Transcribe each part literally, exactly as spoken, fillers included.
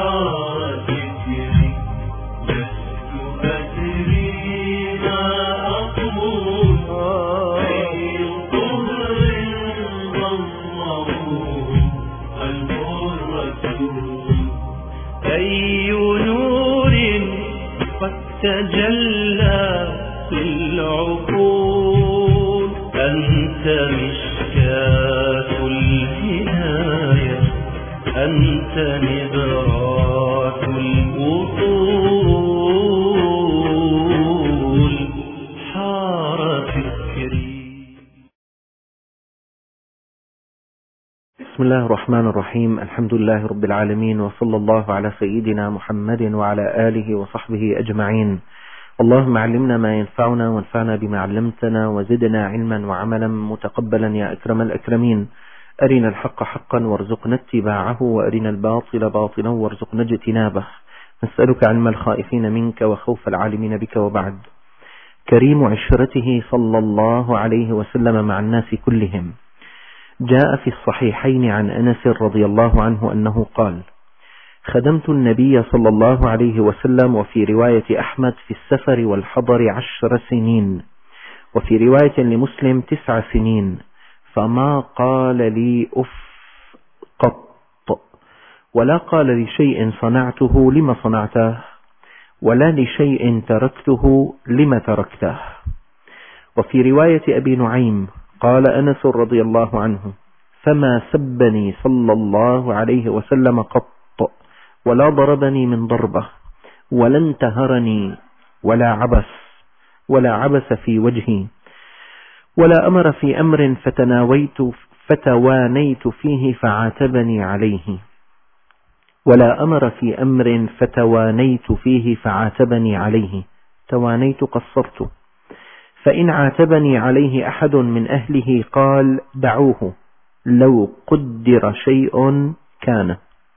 أي نور قد تجلى للعقول، أنت مشكاة الهداية، أنت نبرات الوصول، حار فكري. بسم الله الرحمن الرحيم. الحمد لله رب العالمين، وصلى الله على سيدنا محمد وعلى آله وصحبه أجمعين. اللهم علمنا ما ينفعنا وانفعنا بما علمتنا، وزدنا علما وعملا متقبلا يا أكرم الأكرمين. أرنا الحق حقا وارزقنا اتباعه، وأرنا الباطل باطلا وارزقنا اجتنابه. نسألك علم الخائفين منك وخوف العالمين بك، وبعد. كريم عشرته صلى الله عليه وسلم مع الناس كلهم. جاء في الصحيحين عن أنس رضي الله عنه أنه قال: خدمت النبي صلى الله عليه وسلم، وفي رواية أحمد في السفر والحضر عشر سنين، وفي رواية لمسلم تسع سنين، فما قال لي أف قط، ولا قال لشيء صنعته لما صنعته، ولا لشيء تركته لما تركته. وفي رواية أبي نعيم قال أنس رضي الله عنه: فما سبني صلى الله عليه وسلم قط، ولا ضربني من ضربة، ولا انتهرني، ولا عبس ولا عبس في وجهي، ولا أمر في أمر فتناويت فتوانيت فيه فعاتبني عليه، ولا أمر في أمر فتوانيت فيه فعاتبني عليه. توانيت قصرت. فإن عاتبني عليه أحد من أهله قال: دعوه، لو قدر شيء كان.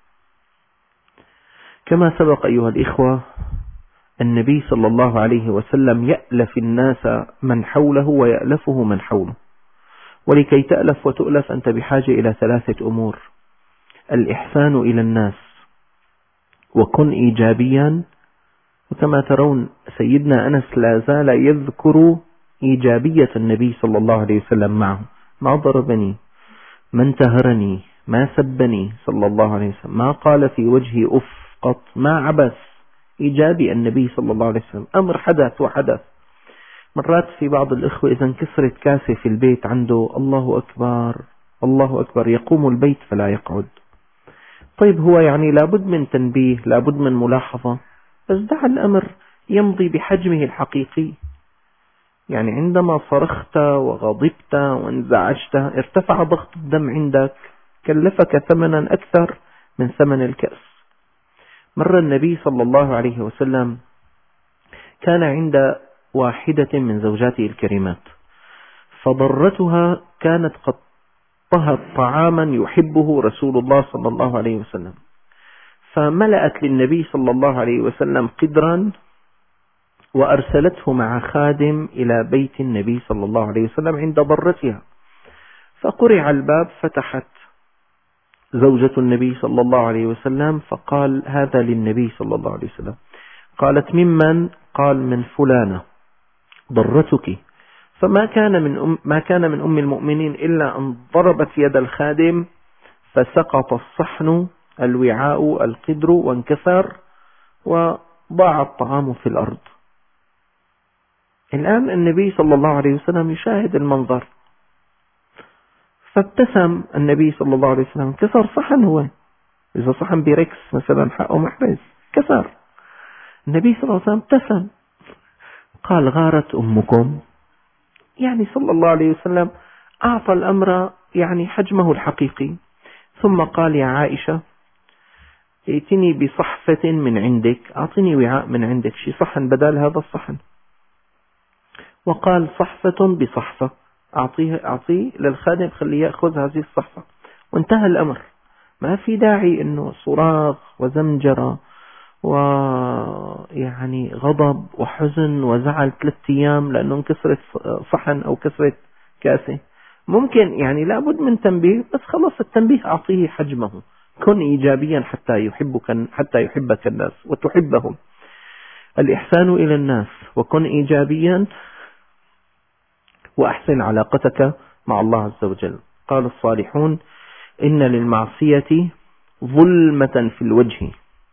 كما سبق أيها الإخوة، النبي صلى الله عليه وسلم يألف الناس من حوله ويألفه من حوله، ولكي تألف وتؤلف أنت بحاجة إلى ثلاثة أمور: الإحسان إلى الناس، وكن إيجابيا. وكما ترون سيدنا أنس لا زال يذكر إيجابية النبي صلى الله عليه وسلم معه. ما ضربني، ما انتهرني، ما سبني صلى الله عليه وسلم، ما قال في وجهي أف قط، ما عبس. إيجابي النبي صلى الله عليه وسلم. أمر حدث وحدث. مرات في بعض الإخوة إذا انكسرت كاسة في البيت عنده، الله أكبر الله أكبر، يقوم البيت فلا يقعد. طيب هو يعني لابد من تنبيه، لابد من ملاحظة، بس دع الأمر يمضي بحجمه الحقيقي. يعني عندما صرخت وغضبت وانزعجت ارتفع ضغط الدم عندك، كلفك ثمنا أكثر من ثمن الكأس. مر النبي صلى الله عليه وسلم كان عند واحدة من زوجاته الكريمات، فضرتها كانت قد طهت طعاما يحبه رسول الله صلى الله عليه وسلم، فملأت للنبي صلى الله عليه وسلم قدرا وأرسلته مع خادم إلى بيت النبي صلى الله عليه وسلم عند ضرتها. فقرع الباب، فتحت زوجة النبي صلى الله عليه وسلم، فقال: هذا للنبي صلى الله عليه وسلم. قالت: ممن؟ قال: من فلانة ضرتك. فما كان من أم ما كان من أم المؤمنين إلا أن ضربت يد الخادم، فسقط الصحن الوعاء القدر وانكسر، وضاع الطعام في الأرض. الآن النبي صلى الله عليه وسلم يشاهد المنظر، فابتسم النبي صلى الله عليه وسلم. كسر صحن، هو إذا صحن بريكس مثلا حقه محرز كسر. النبي صلى الله عليه وسلم ابتسم، قال: غارت أمكم. يعني صلى الله عليه وسلم أعطى الأمر يعني حجمه الحقيقي. ثم قال: يا عائشة، ائتني بصحفة من عندك، أعطني وعاء من عندك، شي صحن بدل هذا الصحن. وقال: صحفة بصحفة، أعطيه أعطيه للخادم، خليه يأخذ هذه الصحفة. وانتهى الأمر. ما في داعي إنه صراخ وزمجرة ويعني غضب وحزن وزعل ثلاثة أيام لأنه انكسرت صحن أو كسرت كاسة. ممكن يعني لابد من تنبيه، بس خلص التنبيه أعطيه حجمه. كن إيجابيا حتى يحبك حتى يحبك الناس وتحبهم. الإحسان إلى الناس، وكن إيجابيا وأحسن علاقتك مع الله عز وجل. قال الصالحون: إن للمعصية ظلمة في الوجه،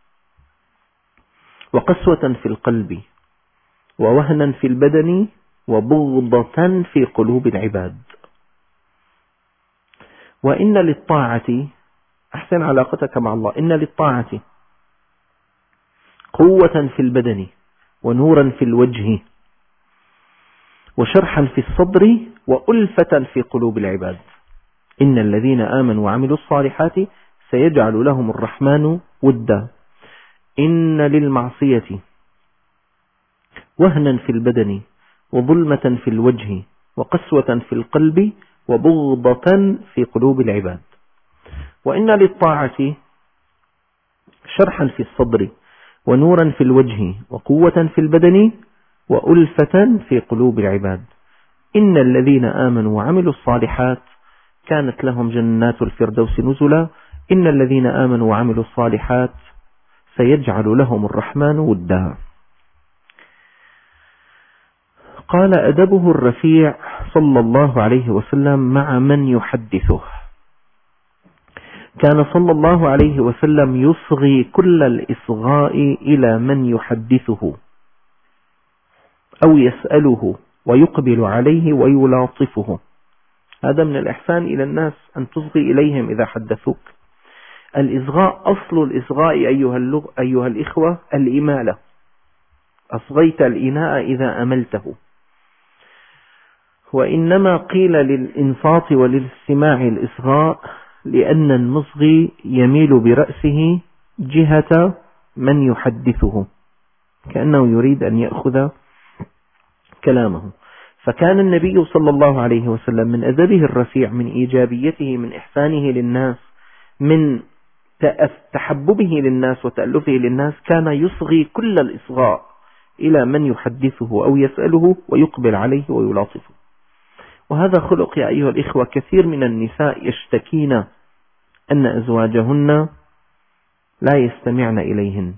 وقسوة في القلب، ووهنا في البدن، وبغضة في قلوب العباد. وإن للطاعة، أحسن علاقتك مع الله، إن للطاعة قوة في البدن، ونورا في الوجه، وشرحا في الصدر، وألفة في قلوب العباد. إن الذين آمنوا وعملوا الصالحات سيجعل لهم الرحمن ودا. إن للمعصية وهنا في البدن، وظلمة في الوجه، وقسوة في القلب، وبغضة في قلوب العباد. وإن للطاعة شرحا في الصدر، ونورا في الوجه، وقوة في البدن، وألفة في قلوب العباد. إن الذين آمنوا وعملوا الصالحات كانت لهم جنات الفردوس نزلا. إن الذين آمنوا وعملوا الصالحات سيجعل لهم الرحمن ودا. قال: أدبه الرفيع صلى الله عليه وسلم مع من يحدثه. كان صلى الله عليه وسلم يصغي كل الإصغاء إلى من يحدثه أو يسأله، ويقبل عليه ويلاطفه. هذا من الإحسان إلى الناس، أن تصغي إليهم إذا حدثوك. الإصغاء، أصل الإصغاء أيها, اللغ... أيها الإخوة الإمالة. أصغيت الإناء إذا أملته. وإنما قيل للإنصات وللاستماع الإصغاء لأن المصغي يميل برأسه جهة من يحدثه، كأنه يريد أن يأخذ كلامه. فكان النبي صلى الله عليه وسلم من أدبه الرفيع، من إيجابيته، من إحسانه للناس، من تحببه للناس وتألفه للناس، كان يصغي كل الإصغاء إلى من يحدثه أو يسأله، ويقبل عليه ويلاطفه. وهذا خلق يا أيها الإخوة كثير من النساء يشتكين أن أزواجهن لا يستمعن إليهن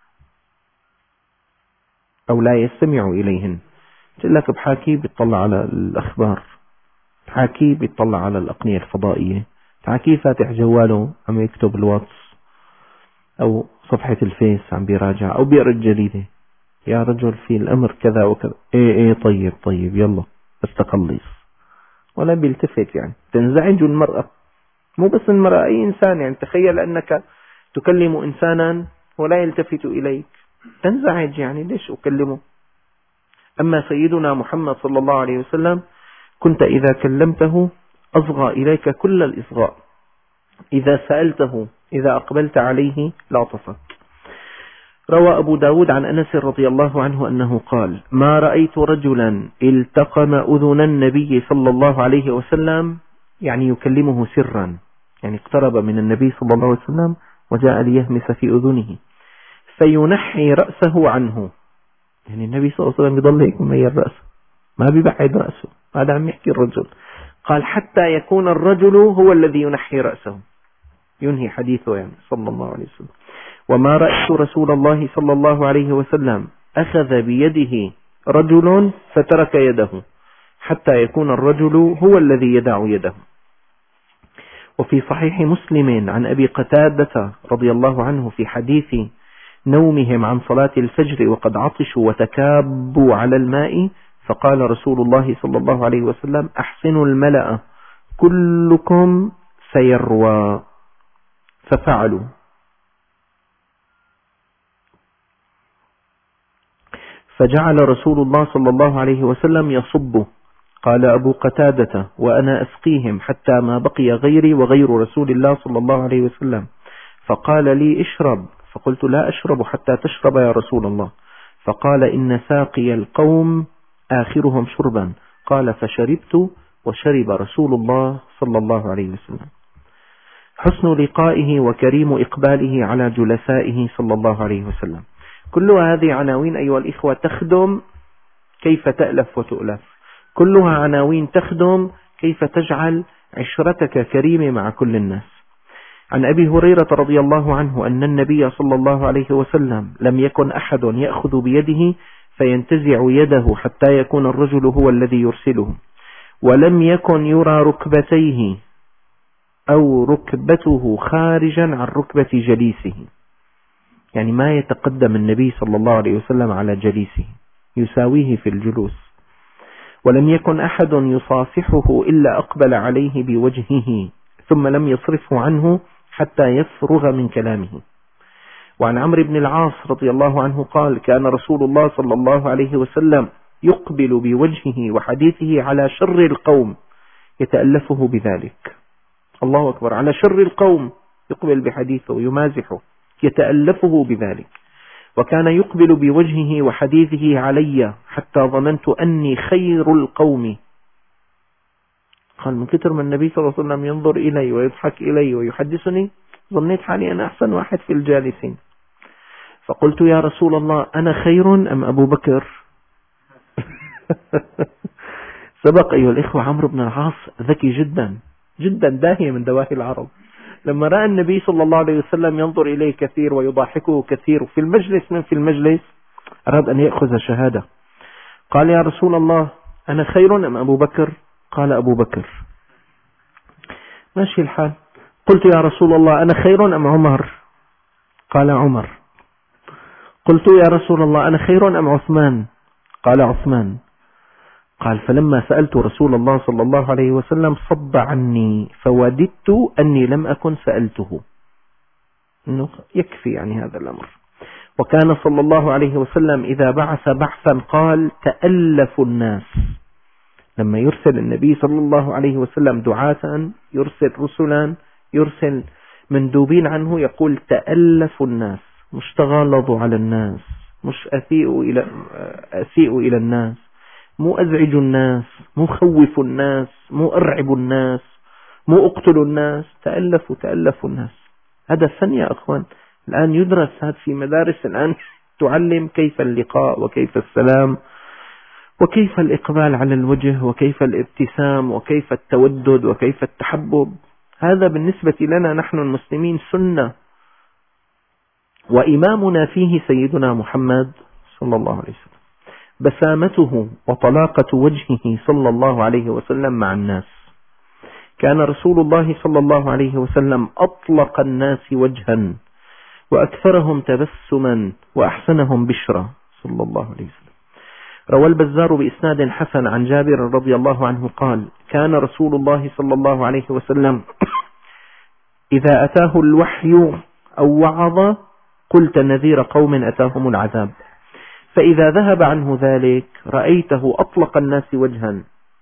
أو لا يستمع إليهن. قلت لك بحاكي بيطلع على الأخبار، بحاكي بيطلع على الأقنية الفضائية، بحاكي فاتح جواله عم يكتب الواتس أو صفحة الفيس عم بيراجع أو بيقرأ الجريدة. يا رجل في الأمر كذا وكذا، إيه إيه طيب طيب يلا استقليص، ولا بيلتفت. يعني تنزعج المرأة، مو بس المرأة، أي إنسان. يعني تخيل أنك تكلم إنسانا ولا يلتفت إليك، تنزعج. يعني ليش أكلمه؟ أما سيدنا محمد صلى الله عليه وسلم كنت إذا كلمته أصغى إليك كل الإصغاء، إذا سألته، إذا أقبلت عليه لاطفك. روى أبو داود عن أنس رضي الله عنه أنه قال: ما رأيت رجلا التقم أذن النبي صلى الله عليه وسلم، يعني يكلمه سرا، يعني اقترب من النبي صلى الله عليه وسلم وجاء ليهمس في أذنه، فينحي رأسه عنه. يعني النبي صلى الله عليه وسلم يضل هيك ممير رأسه، ما بيبعد رأسه. هذا عم يحكي الرجل. قال: حتى يكون الرجل هو الذي ينحي رأسه، ينهي حديثه يعني صلى الله عليه وسلم. وما رأيت رسول الله صلى الله عليه وسلم أخذ بيده رجل فترك يده، حتى يكون الرجل هو الذي يدع يده. وفي صحيح مسلم عن أبي قتادة رضي الله عنه في حديث نومهم عن صلاة الفجر وقد عطشوا وتكابوا على الماء، فقال رسول الله صلى الله عليه وسلم: أحسنوا الملأ كلكم سيروى. ففعلوا. فجعل رسول الله صلى الله عليه وسلم يصب. قال أبو قتادة: وأنا أسقيهم حتى ما بقي غيري وغير رسول الله صلى الله عليه وسلم. فقال لي: اشرب. فقلت: لا أشرب حتى تشرب يا رسول الله. فقال: إن ساقي القوم آخرهم شربا. قال: فشربت وشرب رسول الله صلى الله عليه وسلم. حسن لقائه وكريم إقباله على جلسائه صلى الله عليه وسلم. كل هذه عناوين أيها الإخوة تخدم كيف تألف وتؤلف، كلها عناوين تخدم كيف تجعل عشرتك كريمة مع كل الناس. عن أبي هريرة رضي الله عنه أن النبي صلى الله عليه وسلم لم يكن أحد يأخذ بيده فينتزع يده حتى يكون الرجل هو الذي يرسله، ولم يكن يرى ركبتيه أو ركبته خارجا عن ركبة جليسه، يعني ما يتقدم النبي صلى الله عليه وسلم على جليسه، يساويه في الجلوس. ولم يكن أحد يصافحه إلا أقبل عليه بوجهه ثم لم يصرفه عنه حتى يفرغ من كلامه. وعن عمرو بن العاص رضي الله عنه قال: كان رسول الله صلى الله عليه وسلم يقبل بوجهه وحديثه على شر القوم يتألفه بذلك. الله أكبر، على شر القوم يقبل بحديثه ويمازحه يتألفه بذلك. وكان يقبل بوجهه وحديثه علي حتى ظننت أني خير القوم. قال: من كتر ما النبي صلى الله عليه وسلم ينظر إلي ويضحك إلي ويحدثني ظنيت حالي أنا أحسن واحد في الجالسين. فقلت: يا رسول الله، أنا خير أم أبو بكر؟ سبق أيها الإخوة عمرو بن العاص ذكي جدا جدا، داهية من دواهي العرب. لما رأى النبي صلى الله عليه وسلم ينظر إليه كثير ويضاحكه كثير في المجلس من في المجلس، أراد أن يأخذ شهادة. قال: يا رسول الله، أنا خير أم أبو بكر؟ قال: أبو بكر. ماشي الحال. قلت: يا رسول الله، أنا خير أم عمر؟ قال: عمر. قلت: يا رسول الله، أنا خير أم عثمان؟ قال: عثمان. قال: فلما سألت رسول الله صلى الله عليه وسلم صب عني فوددت أني لم أكن سألته. إنه يكفي يعني هذا الأمر. وكان صلى الله عليه وسلم إذا بعث بعثا قال: تألف الناس. لما يرسل النبي صلى الله عليه وسلم دعاة، يرسل رسلا، يرسل مندوبين عنه، يقول: تألف الناس، مش تغالظوا على الناس، مش أسيئوا إلى, أسيئوا إلى الناس، مو أزعجوا الناس، مو خوفوا الناس، مو أرعبوا الناس، مو اقتلوا الناس. تألفوا تألفوا الناس. هذا فن يا أخوان، الآن يدرس هذا في مدارس، الآن تعلم كيف اللقاء وكيف السلام وكيف الإقبال على الوجه وكيف الابتسام وكيف التودد وكيف التحبب. هذا بالنسبة لنا نحن المسلمين سنة، وإمامنا فيه سيدنا محمد صلى الله عليه وسلم. بسامته وطلاقة وجهه صلى الله عليه وسلم مع الناس. كان رسول الله صلى الله عليه وسلم أطلق الناس وجها وأكثرهم تبسما وأحسنهم بشرا صلى الله عليه وسلم. روى البزار بإسناد حسن عن جابر رضي الله عنه قال: كان رسول الله صلى الله عليه وسلم إذا أتاه الوحي أو وعظ قلت نذير قوم أتاهم العذاب، فإذا ذهب عنه ذلك رأيته أطلق الناس وجها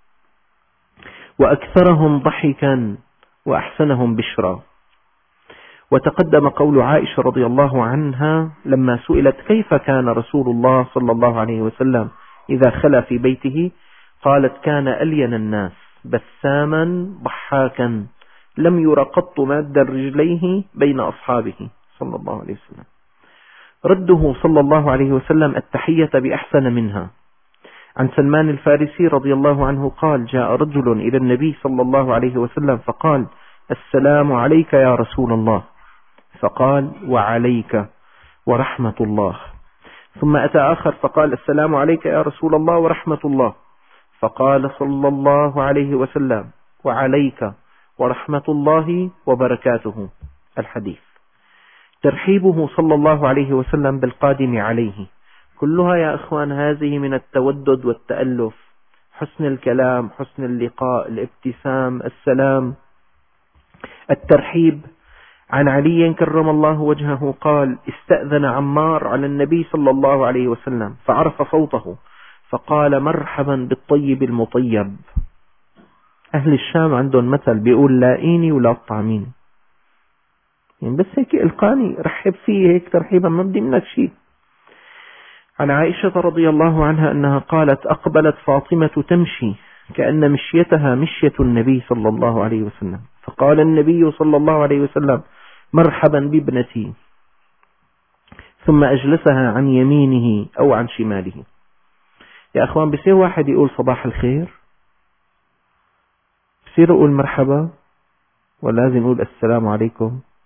وأكثرهم ضحكا وأحسنهم بشرا. وتقدم قول عائشة رضي الله عنها لما سئلت كيف كان رسول الله صلى الله عليه وسلم إذا خلا في بيته، قالت: كان ألين الناس بساما ضحاكا لم ير قط ماد رجليه بين أصحابه صلى الله عليه وسلم. رده صلى الله عليه وسلم التحية بأحسن منها. عن سلمان الفارسي رضي الله عنه قال: جاء رجل إلى النبي صلى الله عليه وسلم فقال: السلام عليك يا رسول الله. فقال: وعليك ورحمة الله. ثم أتى آخر فقال: السلام عليك يا رسول الله ورحمة الله. فقال صلى الله عليه وسلم: وعليك ورحمة الله وبركاته. الحديث. ترحيبه صلى الله عليه وسلم بالقادم عليه كلها يا أخوان هذه من التودد والتألف، حسن الكلام، حسن اللقاء، الابتسام، السلام، الترحيب. عن علي كرم الله وجهه قال: استأذن عمار على النبي صلى الله عليه وسلم فعرف صوته فقال: مرحبا بالطيب المطيب. أهل الشام عندهم مثل بيقول: لاقيني ولا تطعميني، يعني بس هيك إلقاني رحب فيه هيك ترحيبا ما بدي منك شيء. عن عائشة رضي الله عنها أنها قالت: أقبلت فاطمة تمشي كأن مشيتها مشية النبي صلى الله عليه وسلم، فقال النبي صلى الله عليه وسلم: مرحبا بابنتي، ثم أجلسها عن يمينه أو عن شماله. يا أخوان بصير واحد يقول صباح الخير، بصير يقول مرحبا، ولازم يقول السلام عليكم.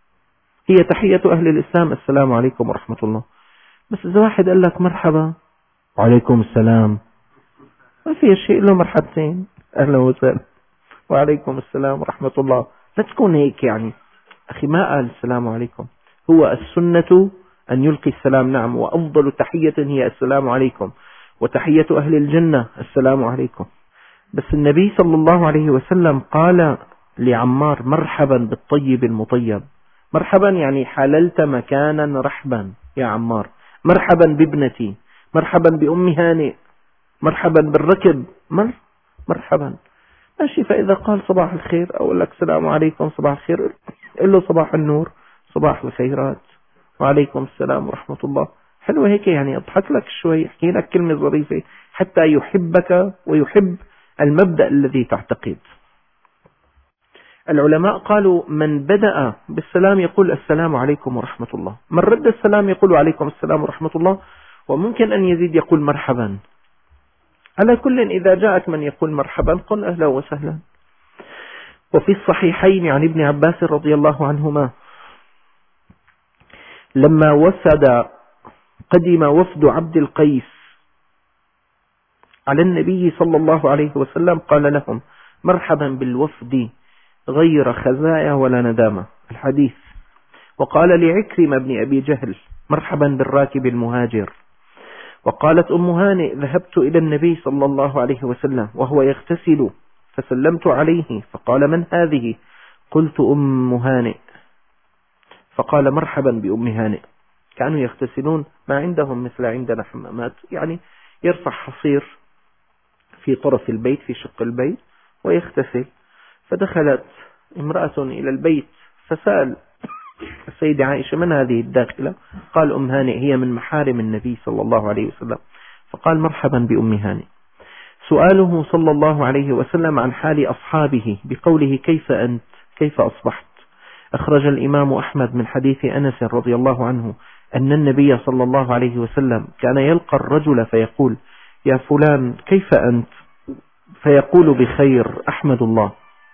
هي تحية أهل الإسلام السلام عليكم ورحمة الله. بس إذا واحد قال لك مرحبا وعليكم السلام، ما في شيء له مرحبتين، أهلا وسهلا وعليكم السلام ورحمة الله، لا تكون هيك يعني. أخي ما قال السلام عليكم، هو السنة أن يلقي السلام، نعم، وأفضل تحية هي السلام عليكم، وتحية أهل الجنة السلام عليكم. بس النبي صلى الله عليه وسلم قال لعمار مرحبا بالطيب المطيب. مرحبا يعني حللت مكانا رحبا يا عمار، مرحبا بابنتي، مرحبا بأم هانئ، مرحبا بالركب، مر مرحبا ماشي. فإذا قال صباح الخير أو لك السلام عليكم صباح الخير، قل له صباح النور، صباح الخيرات، وعليكم السلام ورحمة الله. حلوة هيك يعني، أضحك لك شوي، احكي لك كلمة ظريفة حتى يحبك ويحب المبدأ الذي تعتقد. العلماء قالوا من بدأ بالسلام يقول السلام عليكم ورحمة الله، من رد السلام يقول عليكم السلام ورحمة الله، وممكن أن يزيد يقول مرحبا. على كل إذا جاءك من يقول مرحبا قل أهلا وسهلا. وفي الصحيحين عن ابن عباس رضي الله عنهما لما وفد قدم وفد عبد القيس على النبي صلى الله عليه وسلم قال لهم مرحبا بالوفد غير خزايا ولا ندامة، الحديث. وقال لعكرمة بن أبي جهل مرحبا بالراكب المهاجر. وقالت أم هانئ ذهبت إلى النبي صلى الله عليه وسلم وهو يغتسل فسلمت عليه فقال من هذه؟ قلت أم هانئ، فقال مرحبا بأم هانئ. كانوا يغتسلون، ما عندهم مثل عندنا حمامات، يعني يرفع حصير في طرف البيت في شق البيت ويغتسل. فدخلت امرأة إلى البيت فسأل السيدة عائشة من هذه الداخلة؟ قال أم هانئ هي من محارم النبي صلى الله عليه وسلم. فقال مرحبا بأم هانئ. سؤاله صلى الله عليه وسلم عن حال أصحابه بقوله كيف أنت كيف أصبحت. أخرج الإمام أحمد من حديث أنس رضي الله عنه أن النبي صلى الله عليه وسلم كان يلقى الرجل فيقول يا فلان كيف أنت؟ فيقول بخير أحمد الله،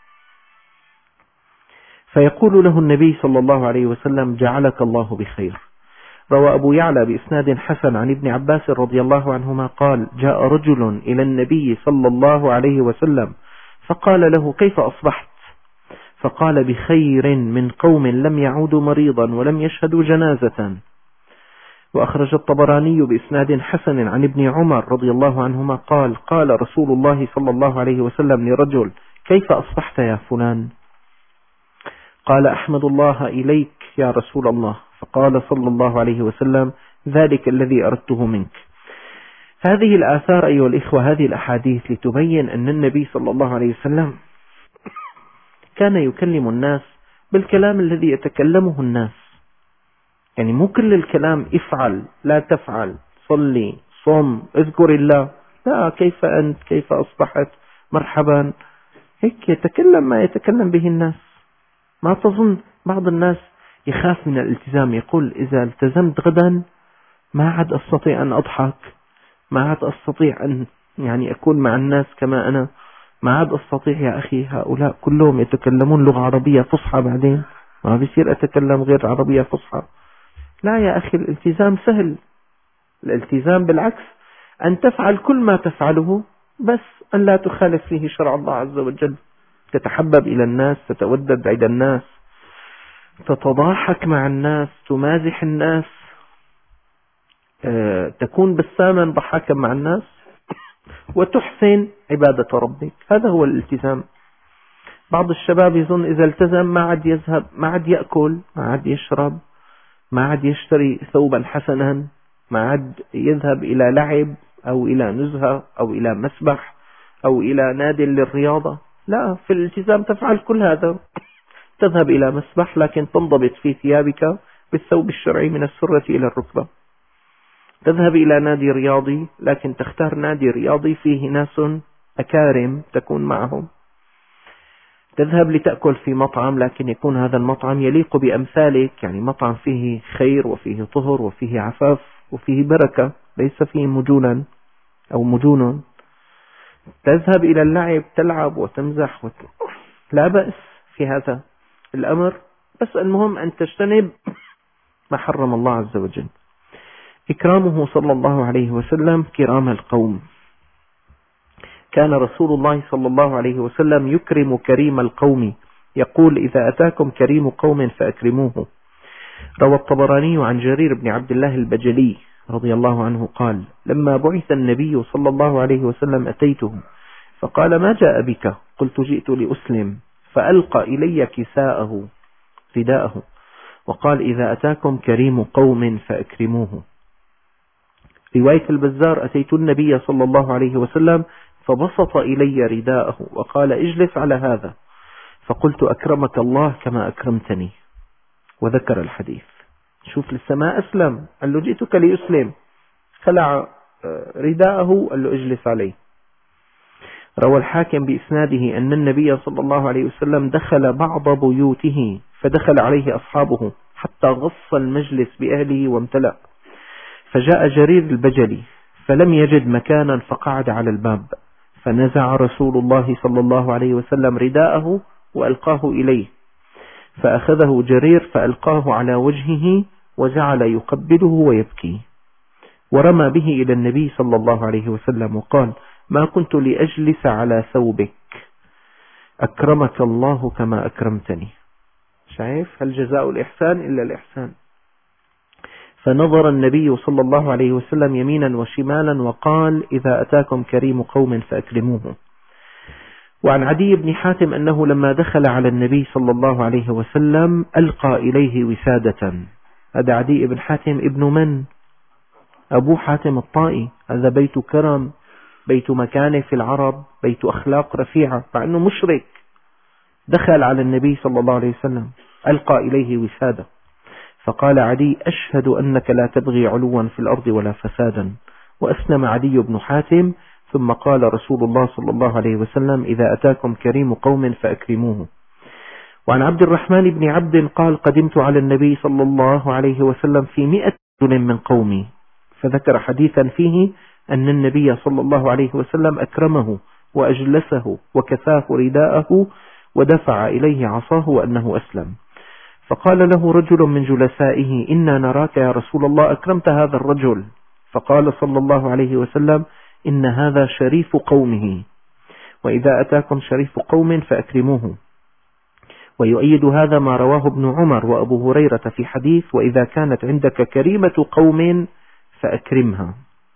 فيقول له النبي صلى الله عليه وسلم جعلك الله بخير. روى أبو يعلى بإسناد حسن عن ابن عباس رضي الله عنهما قال جاء رجل إلى النبي صلى الله عليه وسلم فقال له كيف أصبحت؟ فقال بخير من قوم لم يعودوا مريضا ولم يشهدوا جنازة. وأخرج الطبراني بإسناد حسن عن ابن عمر رضي الله عنهما قال قال رسول الله صلى الله عليه وسلم لرجل كيف أصبحت يا فلان؟ قال أحمد الله إليك يا رسول الله. فقال صلى الله عليه وسلم ذلك الذي أردته منك. هذه الآثار أيها الإخوة، هذه الأحاديث لتبين أن النبي صلى الله عليه وسلم كان يكلم الناس بالكلام الذي يتكلمه الناس، يعني مو كل الكلام افعل لا تفعل، صلي صم اذكر الله، لا، كيف أنت كيف أصبحت مرحبا، هيك يتكلم ما يتكلم به الناس. ما تظن بعض الناس يخاف من الالتزام، يقول إذا التزمت غدا ما عاد أستطيع أن أضحك، ما عاد أستطيع أن يعني أكون مع الناس كما أنا، ما عاد أستطيع. يا أخي هؤلاء كلهم يتكلمون لغة عربية فصحى، بعدين ما بيصير أتكلم غير عربية فصحى. لا يا أخي، الالتزام سهل. الالتزام بالعكس أن تفعل كل ما تفعله، بس أن لا تخالف فيه شرع الله عز وجل. تتحبب إلى الناس، تتودد عند الناس، تتضاحك مع الناس، تمازح الناس، أه، تكون بساما ضحاكا مع الناس، وتحسن عبادة ربك. هذا هو الالتزام. بعض الشباب يظن إذا التزم ما عاد يذهب، ما عاد يأكل، ما عاد يشرب، ما عاد يشتري ثوبا حسنا، ما عاد يذهب إلى لعب أو إلى نزهة أو إلى مسبح أو إلى نادي للرياضة. لا، في الالتزام تفعل كل هذا. تذهب إلى مسبح لكن تنضبط في ثيابك بالثوب الشرعي من السرة إلى الركبة. تذهب إلى نادي رياضي لكن تختار نادي رياضي فيه ناس أكارم تكون معهم. تذهب لتأكل في مطعم لكن يكون هذا المطعم يليق بأمثالك، يعني مطعم فيه خير وفيه طهر وفيه عفاف وفيه بركة، ليس فيه مجونا أو مجون. تذهب إلى اللعب، تلعب وتمزح وت... لا بأس في هذا الأمر، بس المهم أن تجتنب ما حرم الله عز وجل. إكرامه صلى الله عليه وسلم كرام القوم. كان رسول الله صلى الله عليه وسلم يكرم كريم القوم، يقول إذا أتاكم كريم قوم فأكرموه. روى الطبراني عن جرير بن عبد الله البجلي رضي الله عنه قال لما بعث النبي صلى الله عليه وسلم أتيته فقال ما جاء بك؟ قلت جئت لأسلم، فألقى إلي كساءه رداءه وقال إذا أتاكم كريم قوم فأكرموه. رواية البزار أتيت النبي صلى الله عليه وسلم فبسط إلي رداءه وقال اجلس على هذا، فقلت أكرمك الله كما أكرمتني، وذكر الحديث. شوف للسماء أسلم، قال له جئتك لأسلم، خلع رداءه قال له اجلس عليه. روى الحاكم بإسناده أن النبي صلى الله عليه وسلم دخل بعض بيوته فدخل عليه أصحابه حتى غص المجلس بأهله وامتلأ، فجاء جرير البجلي فلم يجد مكانا فقعد على الباب، فنزع رسول الله صلى الله عليه وسلم رداءه وألقاه إليه، فأخذه جرير فألقاه على وجهه وجعل يقبله ويبكي، ورمى به إلى النبي صلى الله عليه وسلم وقال ما كنت لأجلس على ثوبك، أكرمك الله كما أكرمتني. شايف هل جزاء الإحسان إلا الإحسان؟ فنظر النبي صلى الله عليه وسلم يمينا وشمالا وقال إذا أتاكم كريم قوم فأكرموه. وعن عدي بن حاتم أنه لما دخل على النبي صلى الله عليه وسلم ألقى إليه وسادة. هذا عدي بن حاتم ابن من؟ أبو حاتم الطائي. هذا بيت كرم، بيت مكانه في العرب، بيت أخلاق رفيعة، مع أنه مشرك دخل على النبي صلى الله عليه وسلم ألقى إليه وسادة، فقال عدي أشهد أنك لا تبغي علوا في الأرض ولا فسادا، وأسلم عدي بن حاتم. ثم قال رسول الله صلى الله عليه وسلم إذا أتاكم كريم قوم فأكرموه. وعن عبد الرحمن بن عبد قال قدمت على النبي صلى الله عليه وسلم في مئة رجل من قومي، فذكر حديثا فيه أن النبي صلى الله عليه وسلم أكرمه وأجلسه وكساه رداءه ودفع إليه عصاه وأنه أسلم. فقال له رجل من جلسائه إنا نراك يا رسول الله أكرمت هذا الرجل، فقال صلى الله عليه وسلم إن هذا شريف قومه، وإذا أتاكم شريف قوم فأكرموه. ويؤيد هذا ما رواه ابن عمر وأبو هريرة في حديث وإذا كانت عندك كريمة قوم فأكرمها.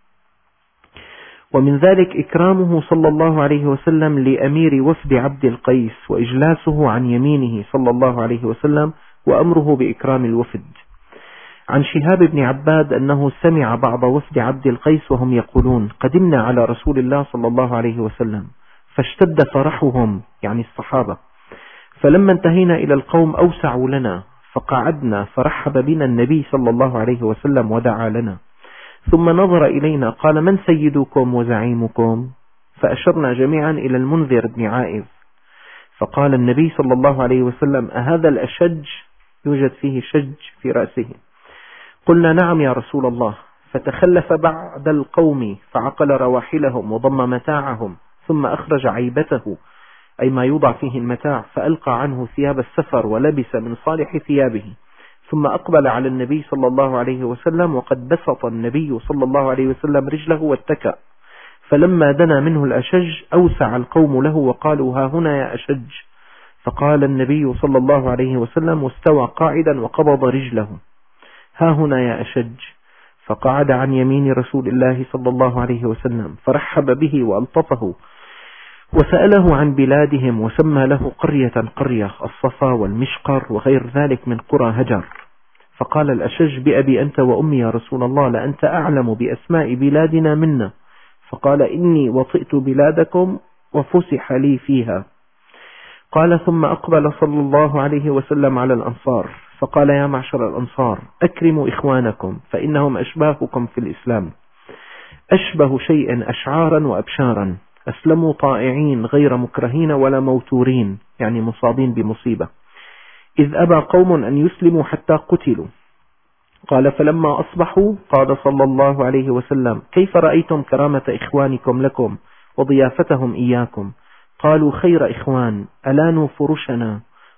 ومن ذلك إكرامه صلى الله عليه وسلم لأمير وفد عبد القيس وإجلاسه عن يمينه صلى الله عليه وسلم وأمره بإكرام الوفد. عن شهاب بن عباد أنه سمع بعض وفد عبد القيس وهم يقولون قدمنا على رسول الله صلى الله عليه وسلم فاشتد فرحهم، يعني الصحابة، فلما انتهينا إلى القوم أوسعوا لنا فقعدنا فرحب بنا النبي صلى الله عليه وسلم ودعا لنا، ثم نظر إلينا قال من سيدكم وزعيمكم؟ فأشرنا جميعا إلى المنذر بن عائذ، فقال النبي صلى الله عليه وسلم أهذا الأشج يوجد فيه شج في رأسه؟ قلنا نعم يا رسول الله. فتخلف بعد القوم فعقل رواحلهم وضم متاعهم ثم أخرج عيبته أي ما يوضع فيه المتاع، فألقى عنه ثياب السفر ولبس من صالح ثيابه، ثم أقبل على النبي صلى الله عليه وسلم وقد بسط النبي صلى الله عليه وسلم رجله واتكأ، فلما دنا منه الأشج أوسع القوم له وقالوا ها هنا يا أشج، فقال النبي صلى الله عليه وسلم واستوى قاعدا وقبض رجله ها هنا يا أشج، فقعد عن يمين رسول الله صلى الله عليه وسلم فرحب به وألطفه وسأله عن بلادهم وسمى له قرية قرية الصفا والمشقر وغير ذلك من قرى هجر، فقال الأشج بأبي أنت وأمي يا رسول الله لأنت أعلم بأسماء بلادنا منا، فقال إني وطئت بلادكم وفسح لي فيها. قال ثم أقبل صلى الله عليه وسلم على الأنصار فقال يا معشر الأنصار أكرموا إخوانكم فإنهم أشباهكم في الإسلام، أشبه شيء أشعارا وأبشارا، أسلموا طائعين غير مكرهين ولا موتورين، يعني مصابين بمصيبة، إذ أبى قوم أن يسلموا حتى قتلوا. قال فلما أصبحوا قال صلى الله عليه وسلم كيف رأيتم كرامة إخوانكم لكم وضيافتهم إياكم؟ قالوا خير إخوان ألانوا فرشنا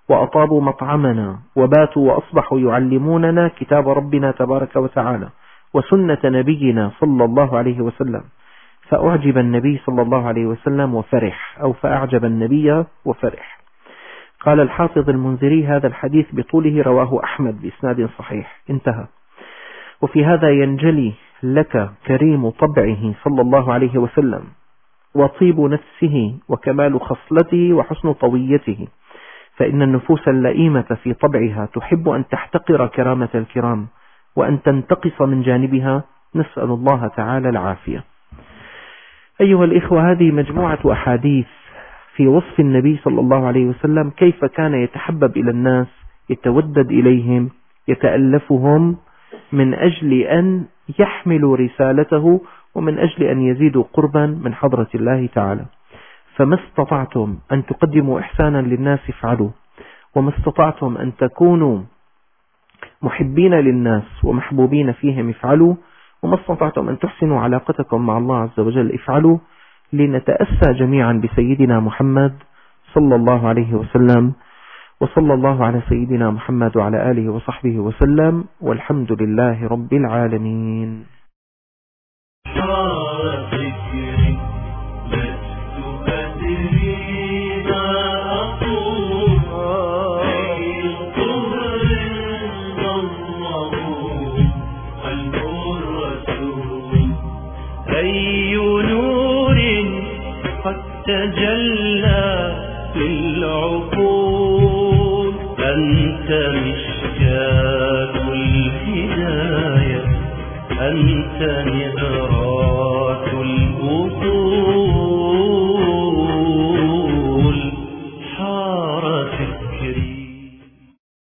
وأطابوا مطعمنا وباتوا وأصبحوا يعلموننا كتاب ربنا تبارك وتعالى وسنة نبينا صلى الله عليه وسلم. فأعجب النبي صلى الله عليه وسلم وفرح، أو فأعجب النبي وفرح. قال الحافظ المنذري: هذا الحديث بطوله رواه أحمد بإسناد صحيح، انتهى. وفي هذا ينجلي لك كريم طبعه صلى الله عليه وسلم، وطيب نفسه، وكمال خصلته، وحسن طويته. فإن النفوس اللئيمة في طبعها تحب أن تحتقر كرامة الكرام وأن تنتقص من جانبها، نسأل الله تعالى العافية. أيها الإخوة، هذه مجموعة أحاديث في وصف النبي صلى الله عليه وسلم، كيف كان يتحبب إلى الناس، يتودد إليهم، يتألفهم من أجل أن يحملوا رسالته ومن أجل أن يزيدوا قربا من حضرة الله تعالى. فما استطعتم أن تقدموا إحسانا للناس افعلوا، وما استطعتم أن تكونوا محبين للناس ومحبوبين فيهم افعلوا، وما استطعتم أن تحسنوا علاقتكم مع الله عز وجل افعلوا، لنتأسى جميعا بسيدنا محمد صلى الله عليه وسلم. وصلى الله على سيدنا محمد وعلى آله وصحبه وسلم، والحمد لله رب العالمين. أي نور قد تجلى في العقول، أنت مشكاة الهداية، أنت نبرات الأصول.